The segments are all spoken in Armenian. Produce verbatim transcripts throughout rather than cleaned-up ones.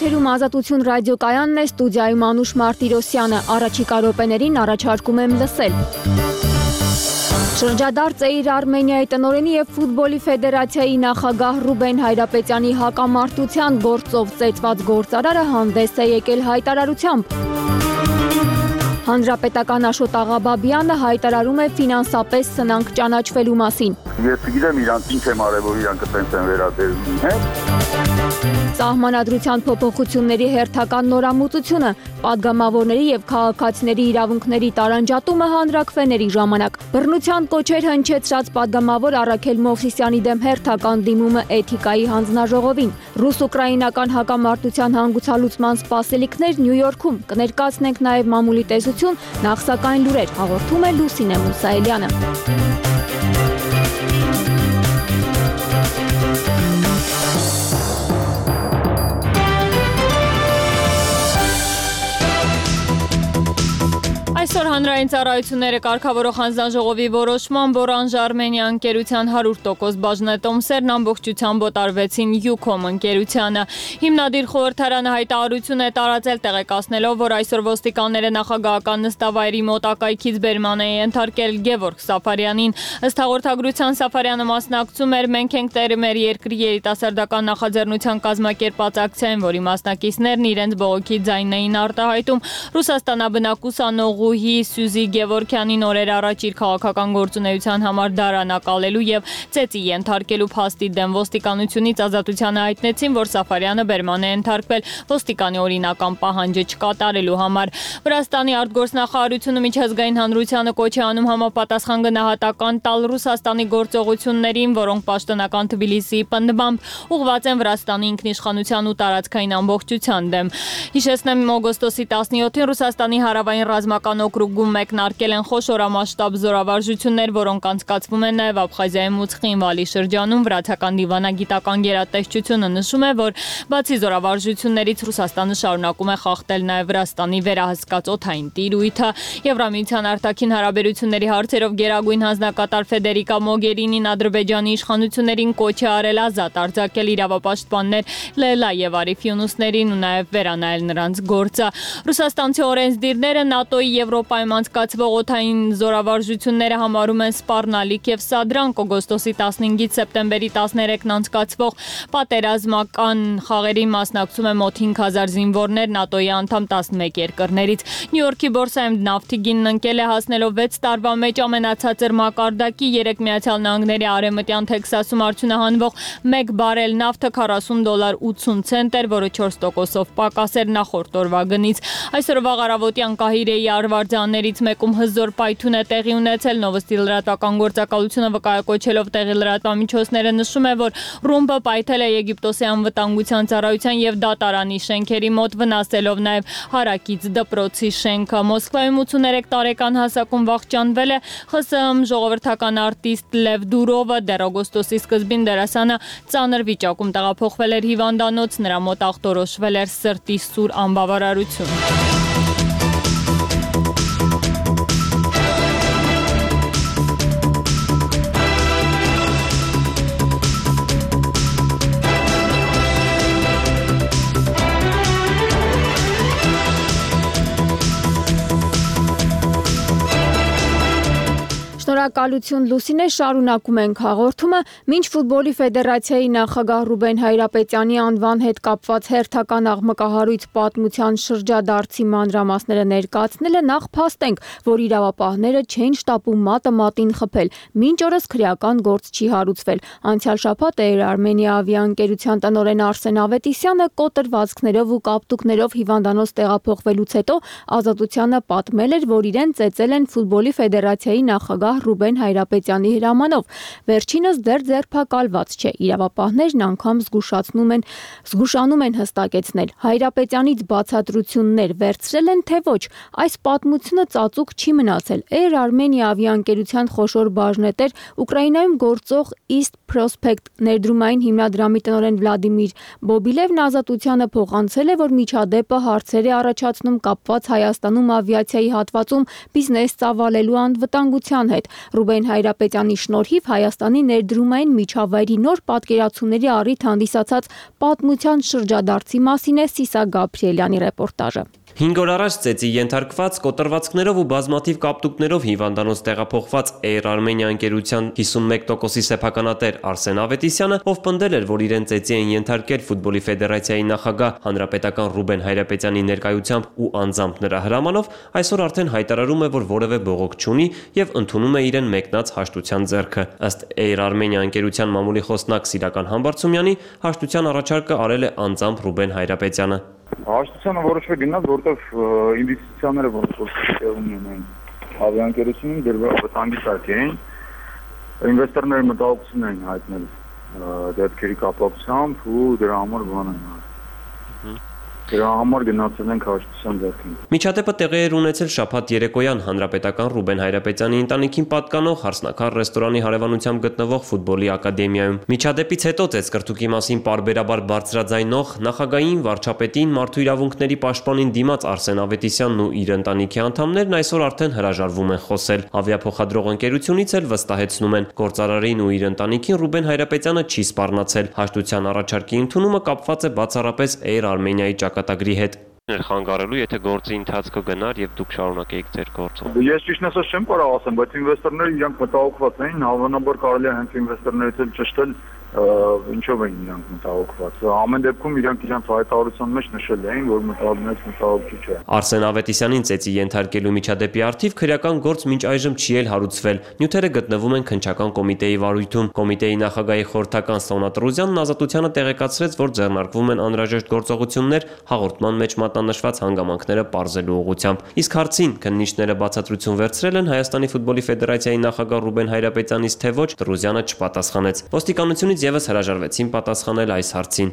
Եթերում Ազատություն ռադիոկայանն է, ստուդիայում Անուշ Մարտիրոսյանը, առաջիկա րոպեներին առաջարկում եմ լսել։ Շրջադարձ է իր Արմենիայի տնօրենի և ֆուտբոլի ֆեդերացիայի նախագահ Ռուբեն Հայրապետյանի հակամարտության գործով ծեծված գործարարը հանդես է եկել հայտարարությամբ։ Հանրապետական Աշոտ Աղաբաբյանը հայտարարում է ֆինանսապես սնանկ ճանաչվելու մասին։ Ես գիտեմ իրանք ինչ եմ արել, որ իրանք տենց են վերաբերվում, հե՞։ Սահմանադրության փոփոխությունների հերթական նորամուծությունը, падգամավորների և քաղաքացիների իրավունքների տարանջատումը հանրաքվեների ժամանակ։ Բռնության կոչեր հնչեցրած падգամավոր Առաքել Մովսիսյանի դեմ հերթական դիմումը Էթիկայի հանձնաժողովին։ Ռուս-ուկրաինական հակամարտության հանգուցալուծման սպասելիքներ Նյու Յորքում։ Կներկայացնենք նաև մամուլի տեսություն, նախ սակայն լուրեր, հաղորդում է Լուսինե Մուսայելյանը։ Այսօր հանրային ծառայությունները կարգավորող հանձնաժողովի որոշմամբ Orange Armenia ընկերության հարյուր տոկոս բաժնետոմսերն ամբողջությամբ օտարվեցին Ucom ընկերությանը։ Հիմնադիր խորհրդարանը հայտարարություն է տարածել տեղեկացնելով, որ այսօր ոստիկանները նախագահական նստավայրի մոտակայքից բերման է ենթարկել Գևորգ Սաֆարյանին։ Ըստ հաղորդագրության Սաֆարյանը մասնակցում էր «Մենք ենք տերը մեր երկրի» երիտասարդական նախաձեռնության կազմակերպած ակցիային, որի մասնակիցներն իրենց բողոքի ձայնն էին արտահայտում Ռուսաստանաբնակ ուսանողուհի Սյուզի Գևորգյանին օրեր առաջ իր քաղաքական գործունեության համար դարանակալելու եւ ծեծի ենթարկելու փաստի դեմ ոստիկանությունից ազատությանը հայտնեցին, որ Սաֆարյանը բերման է ենթարկվել ոստիկանի օրինական պահանջը չկատարելու համար։ Վրաստանի արտգործնախարարությունը միջազգային հանրությանը կոչ է անում համապատասխան գնահատական տալ Ռուսաստանի գործողություններին, որոնք պաշտոնական Թբիլիսիի պնդմամբ ուղղված են Վրաստանի ինքնիշխանության ու տարածքային ամբողջության դեմ։ Հիշեցնեմ, օգոստոսի տասնյոթին Ռուսաստանի հարավային ռազմական օկրուգում մեկնարկել են խոշորամասշտաբ զորավարժություններ, որոնք անցկացվում են նաև Աբխազիայում ու Ცხինվալի շրջանում։ Վրացական դիվանագիտական գերատեսչությունը նշում է, որ բացի զորավարժություններից Ռուսաստանը շարունակում է խախտել նաև Վրաստանի վերահսկած օդային տիրույթը։ Եվրամիության արտաքին հարաբերությունների հարցերով գերագույն հանձնակատար Ֆեդերիկա Մոգերինին Ադրբեջանի իշխանություններին կոչ է արել ազատ արձակել իրավապաշտպաններ Լեյլա եւ Արիֆ Յունուսներին ու նաև վերանայել նրանց գործը։ Ռուսաստանցի օրենսդիրները ՆԱՏՕ-ի Եվրոպայում անցկացվող օդային զորավարժությունները համարում են սպառնալիք եւ սադրանք։ Օգոստոսի տասնհինգից սեպտեմբերի տասներեքն անցկացվող պատերազմական խաղերի մասնակցում է մոտ հինգ հազար զինվորներ ՆԱՏՕ-ի անդամ տասնմեկ երկրներից։ Նյու Յորքի բորսայում նավթի գինն ընկել է հասնելով վեց տարվա մեջ ամենացածր մակարդակի։ Երեք Միացյալ Նահանգների արևմտյան Թեքսասում արդյունահանվող մեկ բարել նավթը քառասուն դոլար ութսուն ցենտ էր, որը չորս տոկոսով պակաս էր նախորդ օրվա գնից։ Այսօր վաղ առավոտյան Կահիրեի արվարձաններից մեկում հզոր պայթյուն է տեղի ունեցել։ Նովոստի լրատվական գործակալությունը վկայակոչելով տեղի լրատվամիջոցները նշում է, որ ռումբը պայթել է Եգիպտոսի անվտանգության ծառայության եւ դատարանի շենքերի մոտ, վնասելով նաեւ հարակից դպրոցի շենքը։ Մոսկվայում ութսուներեք տարեկան հասակում վախճանվել է ԽՍՀՄ ժողովրդական արտիստ Լև Դուրովը։ Դեռ օգոստոսի սկզբին դերասանը ծանր վիճակում տեղափոխվել էր հիվանդանոց, նրա մոտ ախտորոշվել էր սրտի սուր անբավարարություն։ Շնորհակալություն Լուսինե, շարունակում ենք հաղորդումը։ Մինչ ֆուտբոլի ֆեդերացիայի նախագահ Ռուբեն Հայրապետյանի անվան հետ կապված հերթական աղմկահարույց պատմության շրջադարձի մանրամասները ներկայացնելը, նախ փաստենք, որ իրավապահները չէին շտապում մատը մատին խփել, մինչ օրս քրեական գործ չի հարուցվել։ Անցյալ շաբաթ Air Armenia ավիաընկերության տնօրեն Արսեն Ավետիսյանը կոտրվածքներով ու կապտուկներով հիվանդանոց տեղափոխվելուց հետո Ազատությանը պատմել էր, որ իրեն ծեծել են ֆուտբոլի ֆեդերացիայի նախագահ Ռուբեն Հայրապետյանի հրամանով։ Վերջինս դեռ ձերբակալված չէ։ Իրավապահներն անգամ զգուշացնում են, զգուշանում են հստակեցնել։ Հայրապետյանից բացատրություններ վերցրել են, թե ոչ։ Այս պատմությունը ծածուկ չի մնացել։ Air Armenia ավիաընկերության խոշոր բաժնետեր Ուկրաինայում գործող East Prospect ներդրումային հիմնադրամի տնօրեն Վլադիմիր Բոբիլևն Ազատությանը փոխանցել է, որ միջադեպը հարցեր է առաջացնում կապված Հայաստանում ավիացիայի հատվածում բիզնես ծավալելու անվտանգության հետ։ Ռուբեն Հայրապետյանի շնորհիվ Հայաստանի ներդրումային միջավայրի նոր պատկերացումների առիթ հանդիսացած պատմության շրջադարձի մասին է Սիսա Գաբրիելյանի ռեպորտաժը։ Հինգ օր առաջ ծեծի ենթարկված կոտրվածքներով ու բազմաթիվ կապտուկներով հիվանդանոց տեղափոխված Air Armenia ընկերության հիսունմեկ տոկոսի սեփականատեր Արսեն Ավետիսյանը, ով պնդել էր, որ իրեն ծեծի են ենթարկել ֆուտբոլի ֆեդերացիայի նախագահ հանրապետական Ռուբեն Հայրապետյանի ներկայությամբ ու անձամբ նրա հրամանով, այսօր արդեն հայտարարում է, որ որևէ բողոք չունի եւ ընդունում է իրեն մեկնած հաշտության ձեռքը։ Ըստ Air Armenia ընկերության մամուլի խոսնակ Սիրական Համբարձումյանի, հաշտության առաջարկը արել է անձամբ Ռուբեն Հայրապետյանը։ Հաշտությանը որոշվել գնաց, որտեղ ինվեստիցիաները որոշ տեղում ունեն ավիաընկերությունում դեռ վտանգի տակ էին, ինվեստորները մտահոգություն էին հայտնել դեպքերի կապակցությամբ ու դրա համար բան են արել։ Դրա համար գնացել ենք հաշտության ձեռքին։ Միջադեպը տեղի էր ունեցել շաբաթ երեկոյան հանրապետական Ռուբեն Հայրապետյանի ընտանիքին պատկանող Հարսնաքար ռեստորանի հարևանությամբ գտնվող ֆուտբոլի ակադեմիայում։ Միջադեպից հետո ծեծկրտուկի մասին պարբերաբար բարձրաձայնող նախագահային, վարչապետին, մարդու իրավունքների պաշտպանին դիմաց Արսեն Ավետիսյանն ու իր ընտանիքի անդամներն այսօր արդեն հրաժարվում են խոսել։ Ավիափոխադրող ընկերությունից էլ վստահեցնում են, գործարարին ու իր ընտանիքին Ռուբեն Հայրապետյանը չի սպառնացել։ Հաշտության առաջարկի ընդունումը կապված է բացառապես Air Armenia-ի ճակատագրի հետ։ Խանգարելու, եթե գործի ընթացքը գնար եւ դուք շարունակեիք ձեր գործը։ Ես ճիշտն ասած չեմ կարող ասեմ, բայց ինվեստորները իրանք մտահոգված էին, հավանաբար կարելի է հենց ինվեստորներից էլ ճշտել ինչով էին իրանք մտահոգված։ Ամեն դեպքում իրանք իրանք հայտարարության մեջ նշել էին, որ մտահոգված մտահոգիչ չէ։ Արսեն Ավետիսյանին ծեծի ենթարկելու միջադեպի առթիվ քրեական գործ մինչ այժմ չի էլ հարուցվել։ Նյութերը գտնվում են քննչական կոմիտեի վարույթում։ Կոմիտեի նախագահի խորհրդական Սոնա Տրուզյանն ազատությանը տեղեկացրեց, որ ձեռնարկվում են անհրաժեշտ գործողություններ հաղորդման մեջ մատնանշված հանգամանքները պարզելու ուղղությամբ։ Իսկ հարցին քննիչները բացատրություն վերցրել են Հայաստանի ֆուտբոլի ֆեդերացիայի նախագահ Ռուբեն Հայրապետյանից, թե ոչ, Տրուզյանը չպատասխանեց։ Ոստիկանությունից եւս հրաժարվեցին պատասխանել այս հարցին։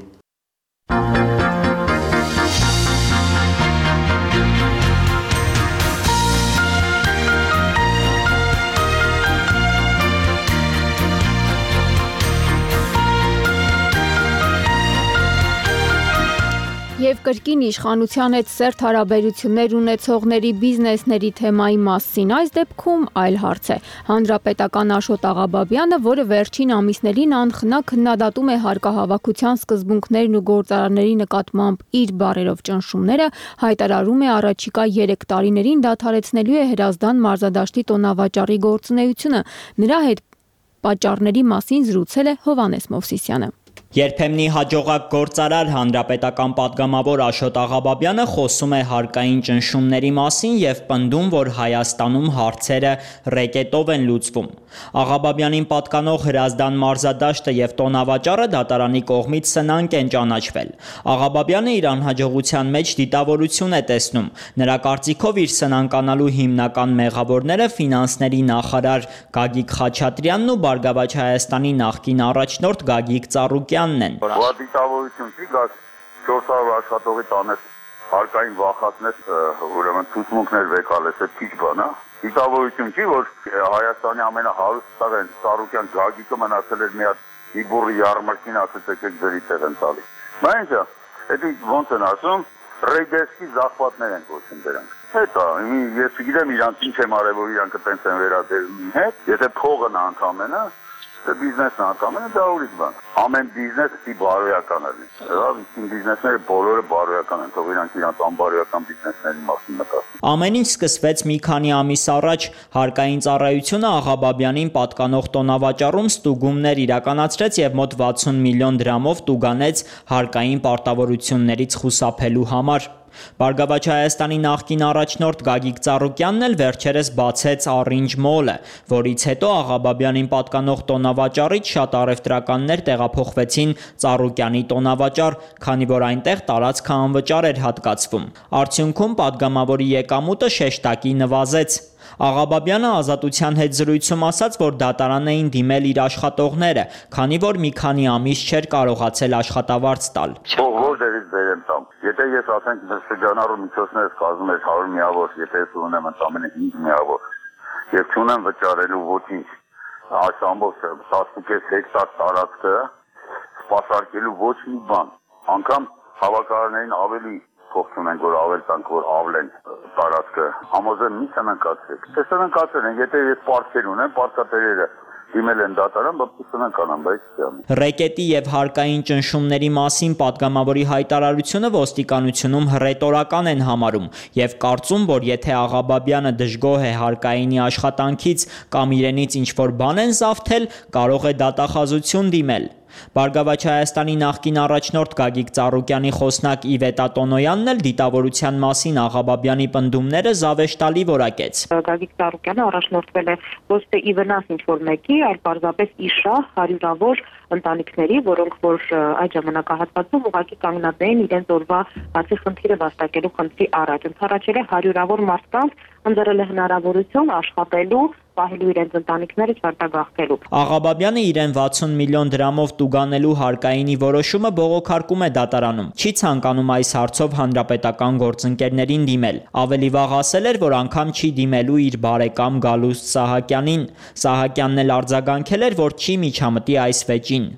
Եվ կրկին իշխանության հետ սերտ հարաբերություններ ունեցողների բիզնեսների թեմայի մասին այս դեպքում այլ հարց է։ Հանրապետական Աշոտ Աղաբաբյանը, որը վերջին ամիսներին անխնա քննադատում է հարկահավաքության սկզբունքներն ու գործարանների նկատմամբ իր բառերով ճնշումները, հայտարարում է առաջիկա երեք տարիներին դադարեցնելու է Հրազդան մարզադաշտի տոնավաճառի գործունեությունը։ Նրա հետ պատճառների մասին զրուցել է Հովհաննես Մովսիսյանը։ Երբեմնի հաջողակ գործարար հանրապետական պատգամավոր Աշոտ Աղաբաբյանը խոսում է հարկային ճնշումների մասին եւ պնդում, որ Հայաստանում հարցերը ռեկետով են լուծվում։ Աղաբաբյանին պատկանող Հրազդան մարզադաշտը եւ տոնավաճառը դատարանի կողմից սնանկ են ճանաչվել։ Աղաբաբյանը իր անհաջողության մեջ դիտավորություն է տեսնում։ Նրա կարծիքով իր սնանկանալու հիմնական մեղավորները ֆինանսների նախարար Գագիկ Խաչատրյանն ու Բարգավաճ Հայաստանի նախկին առաջնորդ Գագիկ Ծառուկյանն են։ Դիտավորություն չի գաս չորս հարյուր աշխատողի տանես հարկային վախածնես ուրեմն ցուցմունքներ վեկալես, այդ քիչ բան է։ Դիտավորություն չի, որ Հայաստանի ամենահարուստ տղեն Ծառուկյան Գագիկը մնացել էր մի հատ իբուրի ярմարքին ասած եկեք ձերի տեղ են տալի։ Բայց դա ոնց են ասում, ռեյդեսկի զախվածներ են կոչում դրանք։ Հետո ես գիտեմ իրանք ինչ եմ արել, որ իրանք տենց են վերադերում հետ, եթե փողն անդամենը բիզնեսն անդամենը դա ուրիշ բան։ Ամեն բիզնես ի բարոյական է։ Լավ, իսկ բիզնեսները բոլորը բարոյական են, թող իրանք իրանք անբարոյական բիզնեսների մասին մտածեն։ Ամեն ինչ սկսվեց մի քանի ամիս առաջ։ Հարկային ծառայությունը Աղաբաբյանին պատկանող տոնավաճառում ստուգումներ իրականացրեց եւ մոտ վաթսուն միլիոն դրամով տուգանեց հարկային պարտավորություններից խուսափելու համար։ Բարգավաճ Հայաստանի նախկին առաջնորդ Գագիկ Ծառուկյանն էլ վերջերս բացեց Orange Mall-ը, որից հետո Աղաբաբյանին պատկանող տոնավաճառից շատ առևտրականներ տեղափոխվեցին Ծառուկյանի տոնավաճառ, քանի որ այնտեղ տարածքը անվճար էր հատկացվում։ Արդյունքում պատգամավորի եկամուտը շեշտակի նվազեց։ Աղաբաբյանը Ազատության հետ զրույցում ասաց, որ դատարան էին դիմել իր աշխատողները, քանի որ մի քանի ամիս չէր կարողացել աշխատավարձ տալ։ Ո՞ր դերից բերեմ տամ։ Եթե ես ասենք շրջանառու միջոցներս կազմում ես հարյուր միավոր, եթե ես ունեմ ընդամենը հինգ միավոր, եւ չունեմ վճարելու ոչինչ, այս ամբողջ տասնուկես հեկտար տարածքը սպասարկելու ոչ մի բան, անգամ հավաքարարներին ավելի փոխ ունենք, որ ավել տանք, որ ավլեն տարածքը, համոզեմ մի սնանկացեք։ Թե սնանկացել են, եթե ես պարտքեր ունեմ, պարտքատերերը դիմել են դատարան, բայց սնանկանան, բայց չեմ։ Ռեկետի եւ հարկային ճնշումների մասին падգամավորի հայտարարությունը ոստիկանությունում հռետորական են համարում եւ կարծում, որ եթե Աղաբաբյանը դժգոհ է հարկայինի աշխատանքից կամ իրենից ինչ-որ բան են զավթել, կարող է դատախազություն դիմել։ Բարգավաճ Հայաստանի նախկին առաջնորդ Գագիկ Ծառուկյանի խոսնակ Իվետա Տոնոյանն էլ դիտավորության մասին Աղաբաբյանի պնդումները զավեշտալի որակեց։ Գագիկ Ծառուկյանը առաջնորդվել է ոչ թե ի վնաս ինչ-որ մեկի, այլ պարզապես իշահ հարյուրավոր ընտանիքների, որոնք որ այդ ժամանակահատվածում ուղղակի կանգնած էին իրենց օրվա բացի խնդիրը վաստակելու խնդրի առաջ։ Ընդառաջել է հարյուրավոր մարդկանց, ընձեռել է հնարավորություն աշխատելու, պահելու իրենց ընտանիքները չարտագաղթելու։ Աղաբաբյանը իրեն վաթսուն միլիոն դրամով տուգանելու հարկայինի որոշումը բողոքարկում է դատարանում։ Չի ցանկանում այս հարցով հանրապետական գործընկերներին դիմել։ Ավելի վաղ ասել էր, որ անգամ չի դիմելու իր բարեկամ Գալուստ Սահակյանին։ Սահակյանն էլ արձագանքել էր, որ չի միջամտի այս վեճին։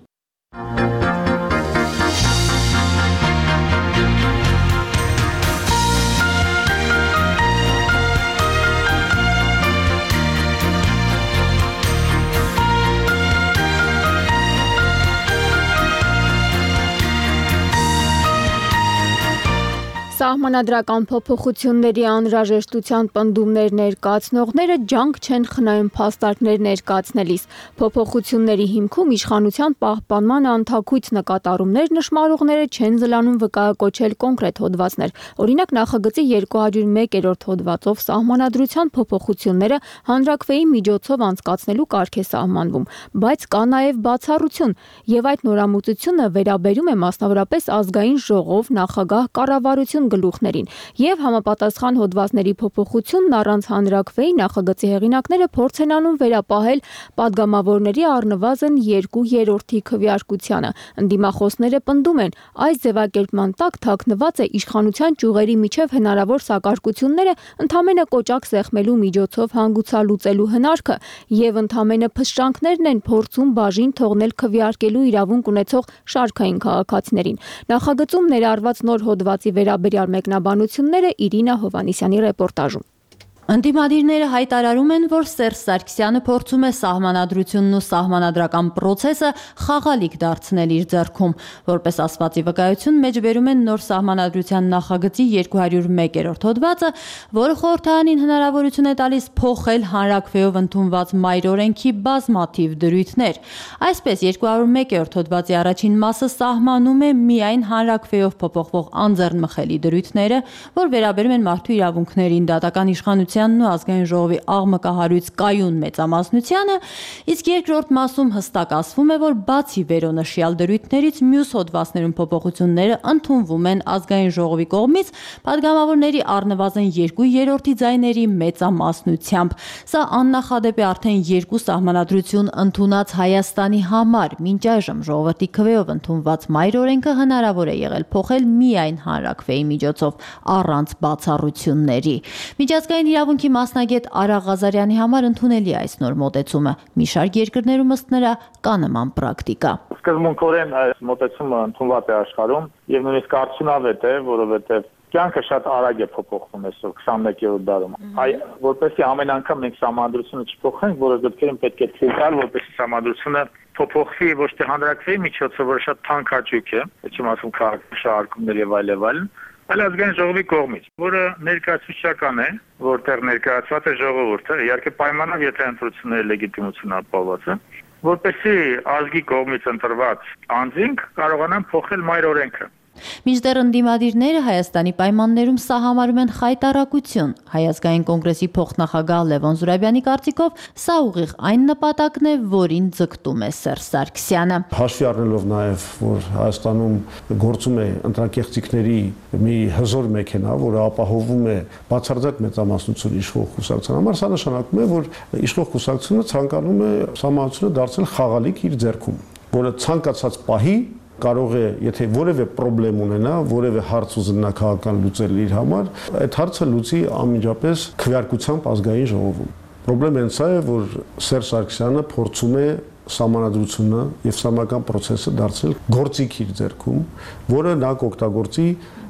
Սահմանադրական փոփոխությունների անհրաժեշտության պնդումներ ներկայացնողները ջանք չեն խնայում փաստարկներ ներկայացնելիս։ Փոփոխությունների հիմքում իշխանության պահպանման անթաքույց նկատառումներ նշмарողները չեն զլանում վկայակոչել կոնկրետ հոդվածներ։ Օրինակ նախագծի երկու հարյուր մեկերորդ հոդվածով սահմանադրության փոփոխությունները հանրաքվեի միջոցով անցկացնելու կարգ է սահմանվում, բայց կա նաև բացառություն, եւ այդ նորամուծությունը վերաբերում է մասնավորապես ազգային ժողով, նախագահ, կառավարություն գլուխներին եւ համապատասխան հոդվածների փոփոխությունն առանց հանրաքվեի նախագծի հեղինակները փորձ են անում վերապահել падգամավորների առնվազն երկու երրորդի քվեարկությանը։ Ընդդիմախոսները պնդում են, այս ձևակերպման տակ թաքնված է իշխանության ճյուղերի միջև հնարավոր սակարկությունները ընդամենը կոճակ սեղմելու միջոցով հանգուցալուծելու հնարքը եւ ընդամենը փշրանքներն են փորձում բաժին թողնել քվեարկելու իրավունք ունեցող շարքային քաղաքացիներին։ Նախագծում ներառված նոր հոդվածի վերաբերյալ մեկնաբանությունները Իրինա Հովանիսյանի ռեպորտաժում։ Ընդդիմադիրները հայտարարում են, որ Սերժ Սարգսյանը փորձում է սահմանադրությունն ու սահմանադրական պրոցեսը խաղալիք դարձնել իր ձեռքում։ Որպես ասվածի վկայություն մեջբերում են նոր սահմանադրության նախագծի երկու հարյուր մեկերորդ հոդվածը, որը խորհրդարանին հնարավորություն է տալիս փոխել հանրաքվեով ընդունված մայր օրենքի բազմաթիվ դրույթներ։ Այսպես երկու հարյուր մեկերորդ հոդվածի առաջին մասը սահմանում է միայն հանրաքվեով փոփոխվող անձեռնմխելի դրույթները, որ վերաբերում են մարդու իրավունքներին, դատական իշխանության ու ազգային ժողովի աղմկահարույց կայուն մեծամասնությանը, իսկ երկրորդ մասում հստակ ասվում է, որ բացի վերոնշյալ դրույթներից մյուս հոդվածներում փոփոխությունները ընդունվում են ազգային ժողովի կողմից падգամավորների առնվազն երկու երրորդի ձայների մեծամասնությամբ։ Սա աննախադեպ է արդեն երկու սահմանադրություն ընդունած Հայաստանի համար։ Մինչ այժմ ժողովրդի քվեով ընդունված մայր օրենքը հնարավոր է եղել փոխել միայն հանրաքվեի միջոցով առանց բացառությունների։ Միջազգային իրավունքի մասնագետ Արա Ղազարյանի համար ընդունելի է այս նոր մոտեցումը։ Մի շարք երկրներում ըստ նրա կա նման պրակտիկա։ Սկզբունքորեն այս մոտեցումը ընդունված է աշխարհում եւ նույնիսկ արդյունավետ է, որովհետեւ կյանքը շատ արագ է փոփոխվում այսօր քսանմեկերորդ դարում։ Այ որպեսզի ամեն անգամ մենք սահմանադրությունը չփոխենք, որը դեպքերում պետք է թույլ տալ, որպեսզի սահմանադրությունը փոփոխվի ոչ թե հանրաքվեի միջոցով, որը շատ թանկ հաճույք է, չեմ ասում քաղաքաշարժումներ եւ այլ եւ այլն, այլ ազգային ժողովի կողմից, որը ներկայացուցչական է, որտեղ ներկայացված է ժողովուրդը, իհարկե պայմանով, եթե ընտրությունների լեգիտիմությունը ապահովված է, որպեսզի ազգի կողմից ընտրված անձինք կարողանան փոխել մայր օրենքը։ Մինչդեռ ընդդիմադիրները Հայաստանի պայմաններում սա համարում են խայտառակություն։ Հայազգային կոնգրեսի փոխնախագահ Լևոն Զուրաբյանի կարծիքով սա ուղիղ այն նպատակն է, որին ձգտում է Սերժ Սարգսյանը։ Հաշվի առնելով նաև, որ Հայաստանում գործում է ընտրակեղծիքների մի հզոր մեքենա, որը ապահովում է բացարձակ մեծամասնություն իշխող կուսակցության համար, սա նշանակում է, որ իշխող կուսակցությունը ցանկանում է սահմանությունը դարձնել խաղալիք իր ձեռքում, որը ցանկացած պահի կարող է, եթե որևէ խնդրեմ ունենա, որևէ հարց ուզենա քաղաքական լուծել իր համար, այդ հարցը լուծի անմիջապես քվեարկությամբ ազգային ժողովում։ Խնդրեմը հենց է, որ Սերժ Սարգսյանը փորձում է սահմանադրությունը եւ սահմանական process-ը դարձնել գործիք իր ձեռքում, որը նա կօգտագործի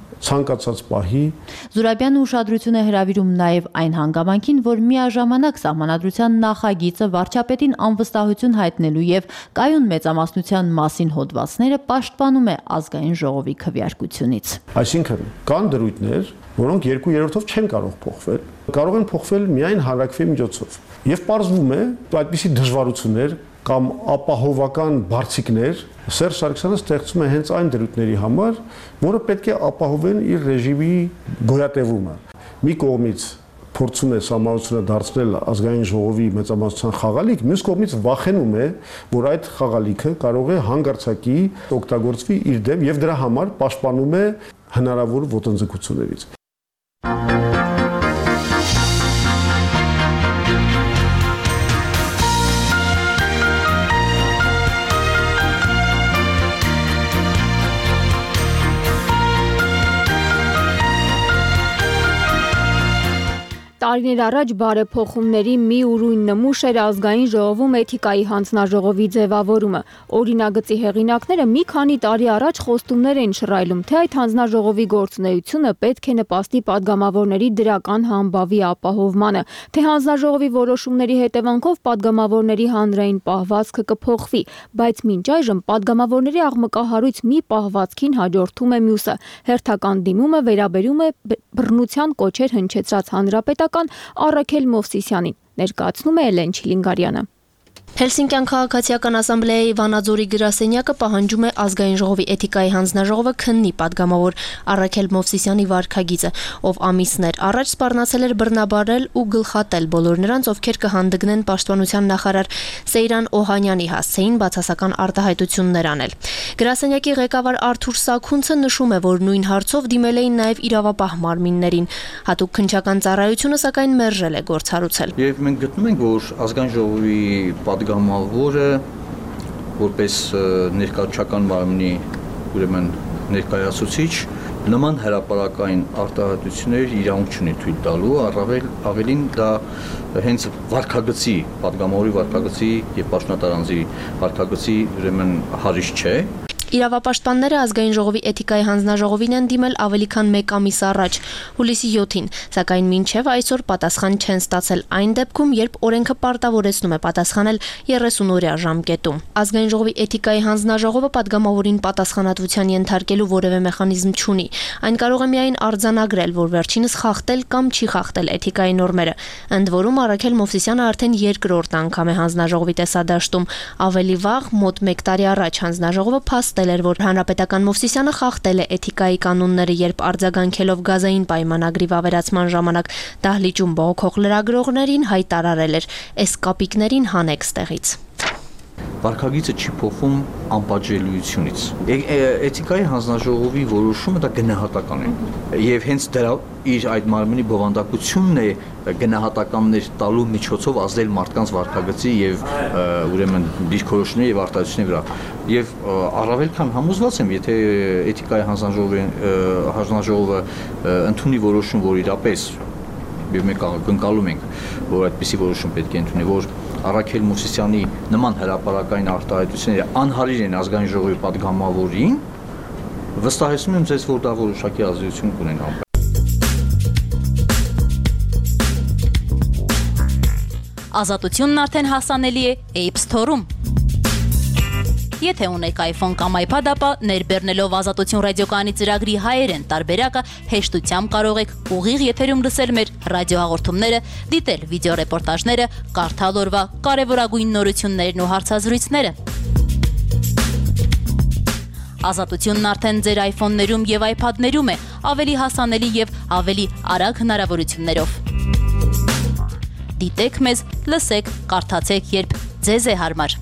ցանկացած պահի։ Զուրաբյանը ուշադրություն է հրավիրում նաև այն հանգամանքին, որ միաժամանակ սահմանադրության նախագիծը վարչապետին անվստահություն հայտնելու եւ կայուն մեծամասնության մասին հոդվածները պաշտպանում է ազգային ժողովի քվեարկությունից։ Այսինքն կան դրույթներ, որոնք երկու երրորդով չեն կարող փոխվել, կարող են փոխվել միայն հանրակրվեի միջոցով։ Եվ պարզվում է, որ այդպիսի դժվարություններ կամ ապահովական բարձիկներ Սերժ Սարգսյանը ստեղծում է հենց այն դրույթների համար, որը պետք է ապահովեն իր ռեժիմի գոյատևումը։ Մի կողմից փորձում է սահմանությունը դարձնել ազգային ժողովի մեծամասնության խաղալիք, մյուս կողմից վախենում է, որ այդ խաղալիքը կարող է հանգարցակի օգտագործվի իր դեմ եւ դրա համար պաշտպանում է հնարավոր ոտնձգություններից։ Տարիներ առաջ բարեփոխումների մի ուրույն նմուշ էր ազգային ժողովում էթիկայի հանձնաժողովի ձևավորումը։ Օրինագծի հեղինակները մի քանի տարի առաջ խոստումներ էին շռայլում, թե այդ հանձնաժողովի գործունեությունը պետք է նպաստի падգամավորների դրական համբավի ապահովմանը, թե հանձնաժողովի որոշումների հետևանքով падգամավորների հանրային պահվածքը կփոխվի, բայց մինչ այժմ падգամավորների աղմկահարույց մի պահվածքին հաջորդում է մյուսը։ Հերթական դիմումը վերաբերում է բռնության կոչեր հնչեցրած հանրապետական Առաքել Մովսիսյանին, ներկայացնում է Էլեն Չիլինգարյանը։ Հելսինկյան քաղաքացիական ասամբլեայի Վանաձորի գրասենյակը պահանջում է ազգային ժողովի էթիկայի հանձնաժողովը քննի падգամավոր Առաքել Մովսիսյանի վարքագիծը, ով ամիսներ առաջ սպառնացել էր բռնաբարել ու գլխատել բոլոր նրանց, ովքեր կհանդգնեն պաշտպանության նախարար Սեյրան Օհանյանի հասցեին բացասական արտահայտություններ անել։ Գրասենյակի ղեկավար Արթուր Սաքունցը նշում է, որ նույն հարցով դիմել էին նաև իրավապահ մարմիններին։ Հատուկ քննչական ծառայությունը սակայն մերժել է գործառույցել։ Եվ մենք գտնում ենք, որ ազգային ժողովի падգամավորը որպես ներկայացական մարմնի ուրեմն ներկայացուցիչ նման հրապարակային արտահայտություններ իրավունք չունի թույլ տալու, առավել ավելին դա հենց վարքագծի, падգամավորի վարքագծի եւ պաշտոնատարանձի վարքագծի ուրեմն հարիշ չէ։ Իրավապաշտպանները ազգային ժողովի էթիկայի հանձնաժողովին են դիմել ավելի քան մեկ ամիս առաջ, հուլիսի յոթին, սակայն մինչև այսօր պատասխան չեն ստացել այն դեպքում, երբ օրենքը պարտավորեցնում է պատասխանել երեսուն-օրյա ժամկետում։ Ազգային ժողովի էթիկայի հանձնաժողովը падգամավորին պատասխանատվության ենթարկելու որևէ մեխանիզմ չունի։ Այն կարող է միայն արձանագրել, որ վերջինս խախտել կամ չի խախտել էթիկայի նորմերը։ Ընդ որում Առաքել Մովսիսյանը արդեն երկրորդ անգամ է հանձնաժողովի տեսադաշտում։ Ավելի վաղ, մոտ մեկ տարի առաջ հանձնաժողովը փաստ էր, որ հանրապետական Մովսիսյանը խախտել է էթիկայի կանոնները, երբ արձագանքելով գազային պայմանագրի վավերացման ժամանակ դահլիճում բողոքող լրագրողներին հայտարարել էր. «Էս կապիկներին հանեք ստեղից»։ Վարքագիծը չի փոխվում անպատժելիությունից։ Էթիկայի հանձնաժողովի որոշումը դա գնահատական է։ Եվ հենց դրա իր այդ մարմնի բովանդակությունն է գնահատականներ տալու միջոցով ազդել մարդկանց վարքագծի եւ ուրեմն դիրքորոշումների եւ արտահայտությունների վրա։ Եվ առավել քան համոզված եմ, եթե էթիկայի հանձնաժողովի հանձնաժողովը ընդունի որոշում, որ իրապես մենք կընկալում ենք, որ այդպիսի որոշում պետք է ընդունի, որ Առաքել Մովսիսյանի նման հրապարակային արտահայտությունները անհարիր են ազգային ժողովի падգամավորին, վստահեցնում եմ ձեզ, որ դա որոշակի ազդեցություն կունենա։ Ազատությունն արդեն հասանելի է App Store-ում։ Եթե ունեք iPhone կամ iPad, ապա ներբեռնելով Ազատություն ռադիոկայանի ծրագրի հայերեն տարբերակը հեշտությամբ կարող եք ուղիղ եթերում լսել մեր ռադիոհաղորդումները, դիտել վիդեոռեպորտաժները, կարդալ օրվա կարևորագույն նորություններն ու հարցազրույցները։ Ազատությունն արդեն ձեր iPhone-ներում եւ iPad-ներում է, ավելի հասանելի եւ ավելի արագ հնարավորություններով։ Դիտեք մեզ, լսեք, կարդացեք, երբ ձեզ է հարմար։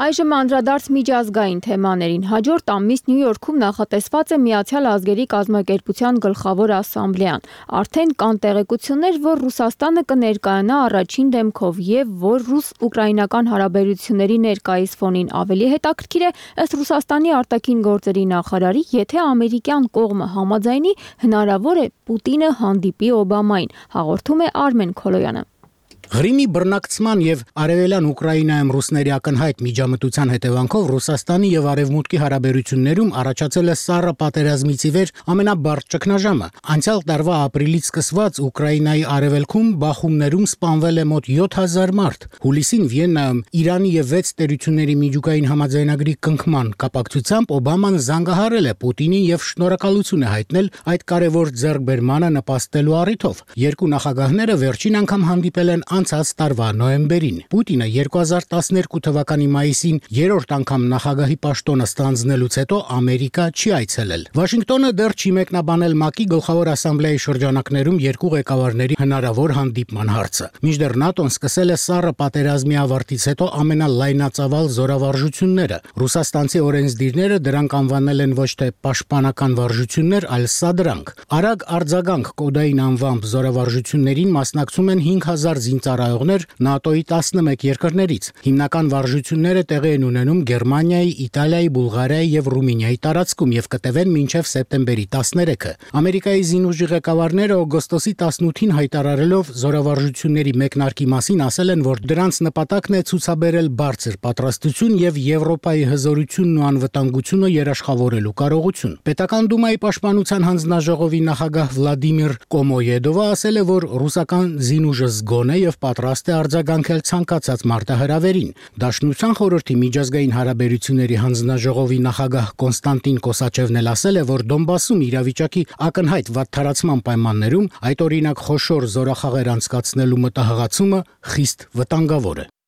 Այժմ անդրադարձ միջազգային թեմաներին։ Հաջորդ ամիս Նյու Յորքում նախատեսված է Միացյալ Ազգերի կազմակերպության գլխավոր ասամբլեան։ Արդեն կան տեղեկություններ, որ Ռուսաստանը կներկայանա առաջին դեմքով եւ որ ռուս-ուկրաինական հարաբերությունների ներկայիս ֆոնին ավելի հետաքրքիր է, ըստ Ռուսաստանի արտաքին գործերի նախարարի, եթե ամերիկյան կողմը համաձայնի, հնարավոր է Պուտինը հանդիպի Օբամային, հաղորդում է Արմեն Քոլոյանը։ Ղրիմի բռնակցման եւ արևելյան Ուկրաինայում ռուսների ակնհայտ միջամտության հետևանքով Ռուսաստանի եւ Արևմուտքի հարաբերություններում առաջացել է սառը պատերազմից ի վեր ամենաբարդ ճգնաժամը։ Անցյալ տարվա ապրիլից սկսված Ուկրաինայի արևելքում բախումներում սպանվել է մոտ յոթ հազար մարդ։ Հուլիսին Վիեննայում Իրանի եւ վեց տերությունների միջուկային համաձայնագրի կնքման կապակցությամբ Օբաման զանգահարել է Պուտինին եւ շնորհակալություն է հայտնել այդ կարևոր ձեռքբերմանը նպաստելու առիթով։ Երկու նախագահները վերջին անգամ հանդիպել են անցած տարվա նոյեմբերին։ Պուտինը երկու հազար տասներկու թվականի մայիսին երրորդ անգամ նախագահի պաշտոնը ստանձնելուց հետո Ամերիկա չի այցելել։ Վաշինգտոնը դեռ չի մեկնաբանել ՄԱԿ-ի գլխավոր ասամբլեայի շրջանակներում երկու ղեկավարների հնարավոր հանդիպման հարցը։ Մինչդեռ ՆԱՏՕ-ն սկսել է սառը պատերազմի ավարտից հետո ամենալայնածավալ զորավարժությունները։ Ռուսաստանցի օրենսդիրները դրանք անվանել են ոչ թե պաշտպանական վարժություններ, այլ սադրանք։ Արագ արձագանք կոդային անվամբ զորավարժություններին մասնակցում են հինգ հազար զինծառայողներ ՆԱՏՕ-ի տասնմեկ երկրներից։ Հիմնական վարժությունները տեղի են ունենում Գերմանիայի, Իտալիայի, Բուլղարիայի եւ Ռումինիայի տարածքում եւ կտևեն մինչեւ սեպտեմբերի տասներեքը։ Ամերիկայի զինուժի ղեկավարները օգոստոսի տասնութին հայտարարելով զորավարժությունների մեկնարկի մասին ասել են, որ դրանց նպատակն է ցուցաբերել բարձր պատրաստություն եւ Եվրոպայի հզորությունն ու անվտանգությունը երաշխավորելու կարողություն։ Պետական դումայի պաշտպանության հանձնաժողովի նախագահ Վլադիմիր Կոմոյեդովը ասել է, որ ռուսական զինուժը զգոն է եւ պատրաստ է արձագանքել ցանկացած մարտահրավերին։ Դաշնության խորհրդի միջազգային հարաբերությունների հանձնաժողովի նախագահ Կոնստանտին Կոսաչևն էլ ասել է, որ Դոնբասում իրավիճակի ակնհայտ վատթարացման պայմաններում այդ օրինակ խոշոր զորախաղեր անցկացնելու մտահղացումը խիստ վտանգավոր է։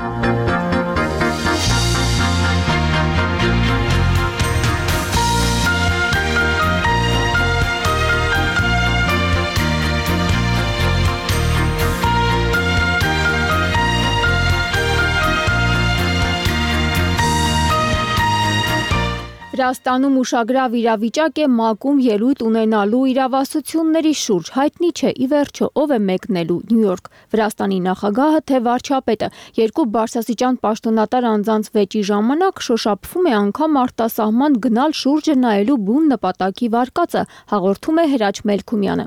Վրաստանում ուշագրավ իրավիճակ է ՄԱԿ-ում ելույթ ունենալու իրավասությունների շուրջ։ Հայտնի չէ ի վերջո ով է մեկնելու Նյու Յորք։ Վրաստանի նախագահը թե վարչապետը։ Երկու բարձրաստիճան պաշտոնատար անձանց վեճի ժամանակ շոշափվում է անգամ արտասահման գնալ շուրջը նայելու բուն նպատակի վարկածը, հաղորդում է Հրաչ Մելքումյանը։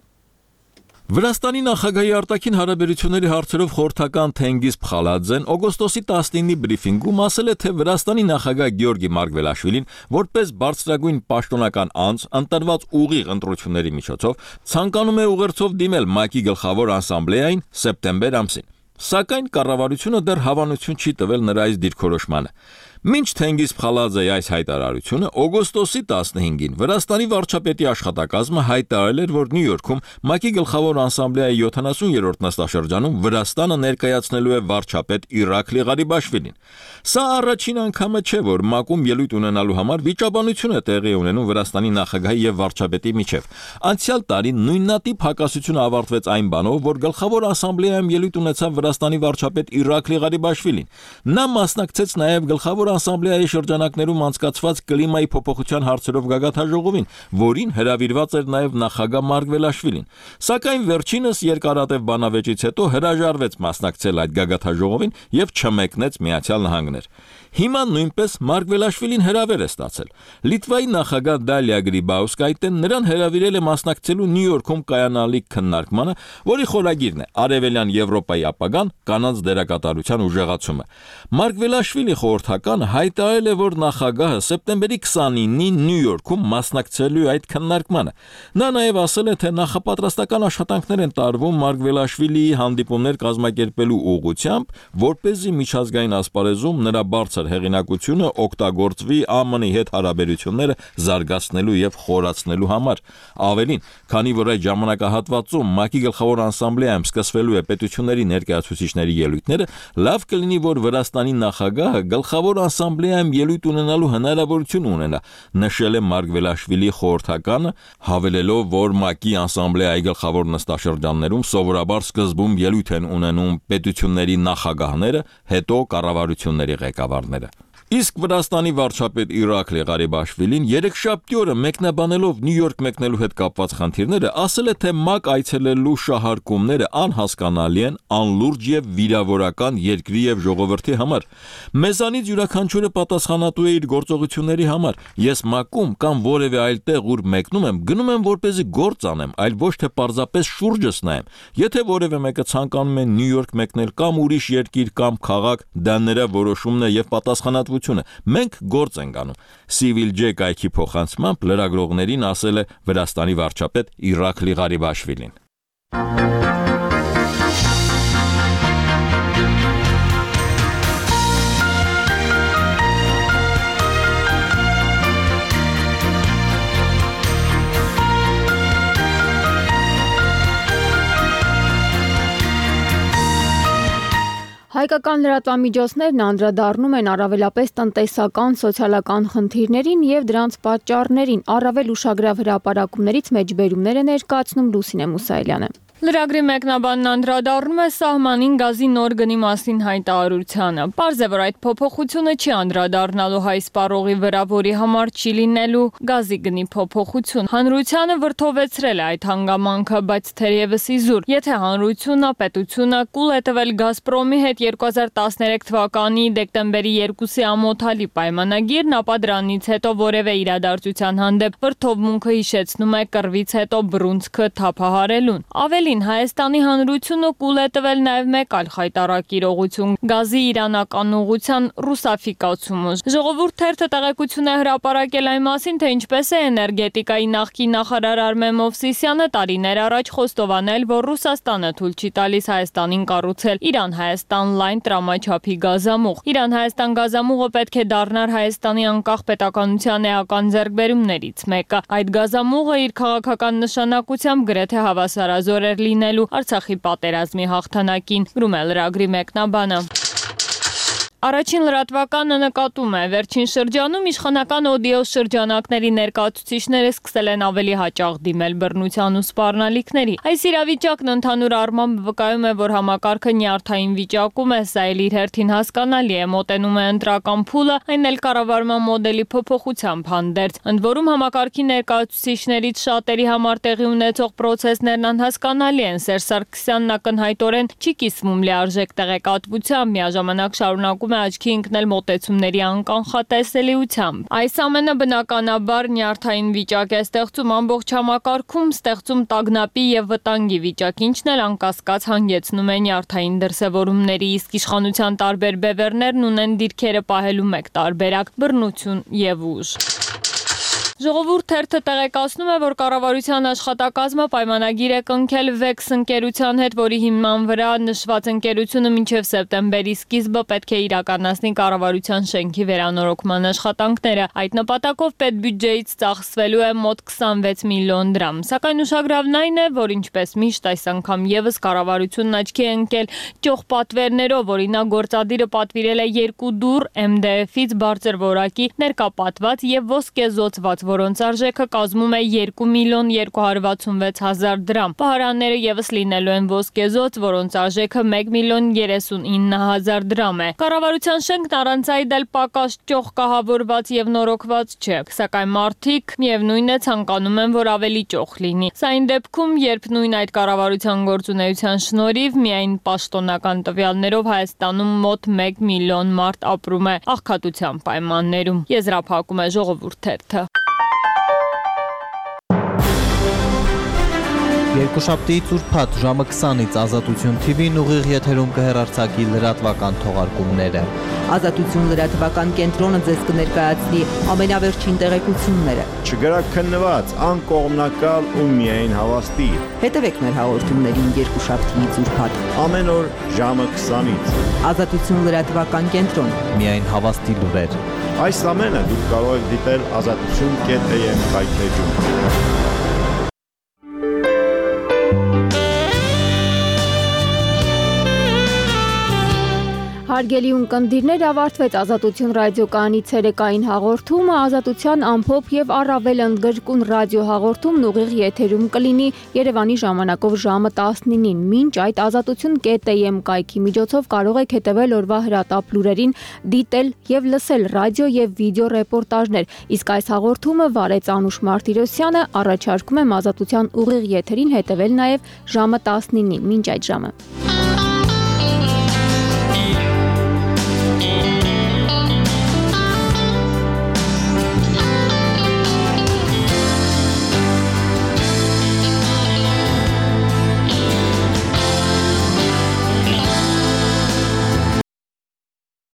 Վրաստանի նախագահի արտաքին հարաբերությունների հարցերով խորհրդական Թենգիզ Փխալաձեն օգոստոսի տասնինի բրիֆինգում ասել է, թե Վրաստանի նախագահ Գեորգի Մարգվելաշվիլին որպես բարձրագույն պաշտոնական անձ ընտրված ուղիղ ընտրությունների միջոցով ցանկանում է ուղերձով դիմել ՄԱԿ-ի գլխավոր ասամբլեային սեպտեմբեր ամսին։ Սակայն կառավարությունը դեռ հավանություն չի տվել նրա այս դիրքորոշմանը։ Մինչ Թենգիզ Փխալաձեի այս հայտարարությունը օգոստոսի տասնհինգին Վրաստանի վարչապետի աշխատակազմը հայտարարել էր, որ Նյու Յորքում ՄԱԿ-ի գլխավոր ասամբլեայի յոթանասուներորդ նստաշրջանում Վրաստանը ներկայացնելու է վարչապետ Իրաքլի Ղարիբաշվիլին։ Սա առաջին անգամը չէ, որ ՄԱԿ-ում ելույթ ունենալու համար վիճաբանություն է տեղի ունենում Վրաստանի նախագահի եւ վարչապետի միջև։ Անցյալ տարի նույնատիպ հակասությունը ավարտվեց այն բանով, որ գլխավոր ասամբլեայում ելույթ ունեցավ Վրաստանի վարչապետ Իրաքլի Ղարիբաշվիլին։ Նա մասնակցեց նաեւ գլխավոր ասամբլեայի շրջանակներում անցկացված կլիմայի փոփոխության հարցերով գագաթաժողովին, որին հրավիրված էր նաև նախագահ Մարգվելաշվիլին։ Սակայն վերջինս երկարատև բանավեճից հետո հրաժարվեց մասնակցել այդ գագաթաժողովին եւ չմեկնեց Միացյալ Նահանգներ։ Հիմա նույնպես Մարգվելաշվիլին հրավեր է ստացել։ Լիտվայի նախագահ Դալիա Գրիբաուսկայտեն նրան հրավիրել է մասնակցելու Նյու Յորքում կայանալիք քննարկմանը, որի խորագիրն է Արևելյան Եվրոպայի ապագան կանանց դերակատարության ուժեղացումը։ Մարգվելաշվիլի խորհրդականը հայտարարել է, որ նախագահը սեպտեմբերի քսանինին Նյու Յորքում մասնակցելու այդ քննարկմանը։ Նա նաև ասել է, թե նախապատրաստական աշխատանքներ են տարվում Մարգվելաշվիլիի հանդիպումներ կազմակերպելու ուղղությամբ, որպեսզի միջազգային ասպարեզում նրա բարձր հեղինակությունը օգտագործվի ԱՄՆ-ի հետ հարաբերությունները զարգացնելու եւ խորացնելու համար։ Ավելին, քանի որ այդ ժամանակահատվածում ՄԱԿ-ի գլխավոր ասամբլեայում սկսվելու է պետությունների ներկայացուցիչների ելույթները, լավ կլինի, որ Վրաստանի նախագահը գլխավոր ասամբլեայում ելույթ ունենալու հնարավորություն ունենա, նշել է Մարգվելաշվիլի խորհրդականը, հավելելով, որ ՄԱԿ-ի ասամբլեայի գլխավոր նստաշրջաններում սովորաբար սկզբում ելույթ են ունենում պետությունների նախագահները, հետո կառավարությունների ղեկավարները։ Իսկ Վրաստանի վարչապետ Իրաքլի Ղարիբաշվիլին երեքշաբթի օրը մեկնաբանելով Նյու Յորք մեկնելու հետ կապված խնդիրները, ասել է, թե ՄԱԿ այցելելու շահարկումները անհասկանալի են, անլուրջ եւ վիրավորական երկրի եւ ժողովրդի համար։ Մեզանից յուրաքանչյուրը պատասխանատու է իր գործողությունների համար։ Ես ՄԱԿ-ում կամ որևէ այլ տեղ, ուր մեկնում եմ, գնում եմ որպեսզի գործ անեմ, այլ ոչ թե պարզապես շուրջս նայեմ։ Եթե որևէ մեկը ցանկանում է Նյու Յորք մեկնել կամ ուրիշ երկիր կամ քաղաք, դա նրա որոշումն է եւ պատասխանատվությունը։ Մենք գործ ենք անում։ Civil J կայքի փոխանցմամբ լրագրողներին ասել է Վրաստանի վարչապետ Իրաքլի Ղարիբաշվիլին։ Հայկական լրատվամիջոցներն անդրադառնում են առավելապես տնտեսական, սոցիալական խնդիրներին եւ դրանց պատճառներին, առավել ուշագրավ հրապարակումներից մեջբերումներ է ներկայացնում Լուսինե Մուսայելյանը։ Լրագրի մեկնաբանն անդրադառնում է սահմանին գազի նոր գնի մասին հայտարարությանը։ Պարզ է, որ այդ փոփոխությունը չի անդրադառնալու հայ սպառողի վրա, որի համար չի լինելու գազի գնի փոփոխություն։ Հանրությանը վրդովեցրել է այդ հանգամանքը, բայց թերևս իզուր։ Եթե հանրությունը, պետությունը կուլ է տվել Գազպրոմի հետ երկու հազար տասներեք թվականի դեկտեմբերի երկուսի ամոթալի պայմանագիրն, ապա դրանից հետո որևէ իրադարձության հանդեպ վրդովմունքը հիշեցնում է կռվից հետո բռունցքը թափահարելուն։ Ավելին, Հայաստանի հանրությունը կուլ է տվել նաև մեկ այլ խայտառակ իրողություն՝ գազի իրանական ուղղության ռուսաֆիկացումը։ Ժողովուրդ թերթը տեղեկություն է հրապարակել այն մասին, թե ինչպես է էներգետիկայի նախկին նախարար Արմեն Մովսիսյանը տարիներ առաջ խոստովանել, որ Ռուսաստանը թույլ չի տալիս Հայաստանին կառուցել Իրան-Հայաստան լայն տրամաչափի գազամուղ։ Իրան-Հայաստան գազամուղը պետք է դառնար Հայաստանի անկախ պետականության էական ձեռքբերումներից մեկը։ Այդ գազամուղը իր քաղաքական նշանակությամբ գրեթե հավասարազոր էր լինելու Արցախի պատերազմի հաղթանակին, գրում է լրագրի մեկնաբանը։ Առաջին լրատվականը նկատում է, վերջին շրջանում իշխանական օդիո շրջանակների ներկայացուցիչները սկսել են ավելի հաճախ դիմել բռնության ու սպառնալիքների։ Այս իրավիճակն ընդհանուր առմամբ վկայում է, որ համակարգը նյարդային վիճակում է, սա էլ իր հերթին հասկանալի է, մոտենում է ընտրական փուլը, այն էլ կառավարման մոդելի փոփոխությամբ հանդերձ։ Ընդ որում համակարգի ներկայացուցիչներից շատերի համար տեղի ունեցող պրոցեսներն անհասկանալի են։ Սերժ Սարգսյանն ակնհայտորեն չի կիսվում լիարժեք տեղեկատվությամբ, միաժամանակ շարունակում աչքի ընկնել մոտեցումների անկանխատեսելիությամբ։ Այս ամենը բնականաբար նյարդային վիճակ է ստեղծում ամբողջ համակարգում, ստեղծում տագնապի եւ վտանգի վիճակ, ինչն էլ անկասկած հանգեցնում է նյարդային դրսևորումների, իսկ իշխանության տարբեր բևեռներն ունեն դիրքերը պահելու մեկ տարբերակ՝ բռնություն եւ ուժ։ Ժողովուրդ թերթը տեղեկացնում է, որ կառավարության աշխատակազմը պայմանագիր է կնքել Vex ընկերության հետ, որի հիման վրա նշված ընկերությունը մինչև սեպտեմբերի սկիզբը պետք է իրականացնի կառավարության շենքի վերանորոգման աշխատանքները։ Այդ նպատակով պետբյուջեից ծախսվելու է մոտ քսանվեց միլիոն դրամ։ Սակայն ուշագրավն այն է, որ ինչպես միշտ այս անգամ եւս կառավարությունն աչքի է ընկել ճոխ պատվերներով, օրինակ գործադիրը պատվիրել է երկու դուռ M D F-ից բարձր որակի ներկապատված եւ ոսկեզօծված, որոնց արժեքը կազմում է երկու միլիոն երկու հարյուր վաթսունվեց հազար դրամ։ Պահարանները եւս լինելու են ոսկեզոծ, որոնց արժեքը մեկ միլիոն երեսունինը հազար դրամ է։ Կառավարության շենքն առանց այդ էլ պակաս ճոխ կահավորված եւ նորոգված չէ, սակայն մարդիկ միևնույն է ցանկանում են, որ ավելի ճոխ լինի։ Սա այն դեպքում, երբ նույն այդ կառավարության գործունեության շնորհիվ միայն պաշտոնական տվյալներով Հայաստանում մոտ մեկ միլիոն մարդ ապրում է աղքատության պայմաններում։ Եզրափակում է Ժողովուրդ թերթը։ Երկուշաբթիից ուրբաթ ժամը քսանից Ազատություն T V-ն ուղիղ եթերում կհեռարձակի լրատվական թողարկումները։ Ազատություն լրատվական կենտրոնը ձեզ կներկայացնի ամենավերջին տեղեկությունները։ Չգրակ քննված, անկողմնակալ ու միայն հավաստի։ Հետևեք մեր հաղորդումներին երկուշաբթիից ուրբաթ ամեն օր ժամը քսանից։ Ազատություն լրատվական կենտրոն։ Միայն հավաստի լուրեր։ Այս ամենը դուք կարող եք դիտել ազատություն կետ A M կայքեջում։ Հարգելի ունկնդիրներ, ավարտվեց Ազատություն ռադիոկայանի ցերեկային հաղորդումը, Ազատության ամփոփ եւ առավել ընդգրկուն ռադիոհաղորդումն ուղիղ եթերում կլինի Երևանի ժամանակով ժամը տասնինին։ Մինչ այդ ազատություն կետ է եմ կայքի միջոցով կարող եք հետևել օրվա հրատապ լուրերին, դիտել եւ լսել ռադիո եւ վիդեո ռեպորտաժներ։ Իսկ այս հաղորդումը վարեց Անուշ Մարտիրոսյանը, առաջարկում եմ Ազատության ուղիղ եթերին հետևել նաեւ ժամը տասնինին։ Մինչ այդ ժամը։